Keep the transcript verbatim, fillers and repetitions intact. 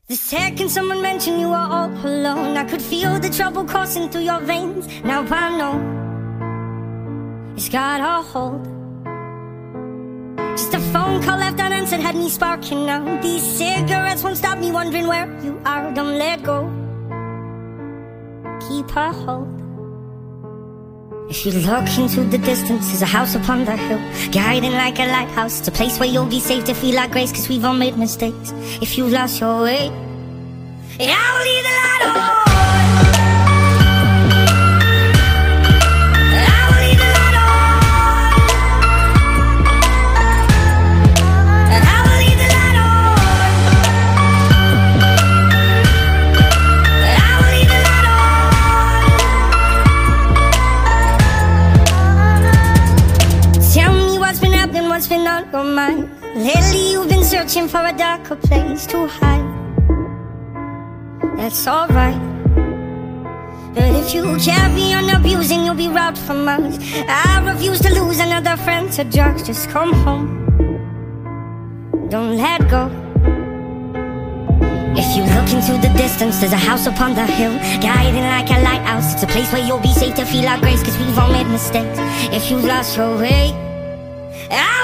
The second someone mentioned you were all alone, I could feel the trouble coursing through your veins. Now I know it's got a hold. Just a phone call left unanswered had me sparking now. These cigarettes won't stop me wondering where you are. Don't let go, keep a hold. If you look into the distance, there's a house upon the hill, guiding like a lighthouse. It's a place where you'll be safe to feel like grace, cause we've all made mistakes. If you lost your way, I will leave the light on. I will leave the light on. I will leave the light on. I will leave the light on. Tell me what's been happening, what's been on your mind. Lately you've been searching for a darker place to hide. That's alright, but if you carry on abusing, you'll be robbed from us. I refuse to lose another friend to drugs. Just come home, don't let go. If you look into the distance, there's a house upon the hill, guiding like a lighthouse. It's a place where you'll be safe to feel our grace, cause we've all made mistakes. If you lost your way, I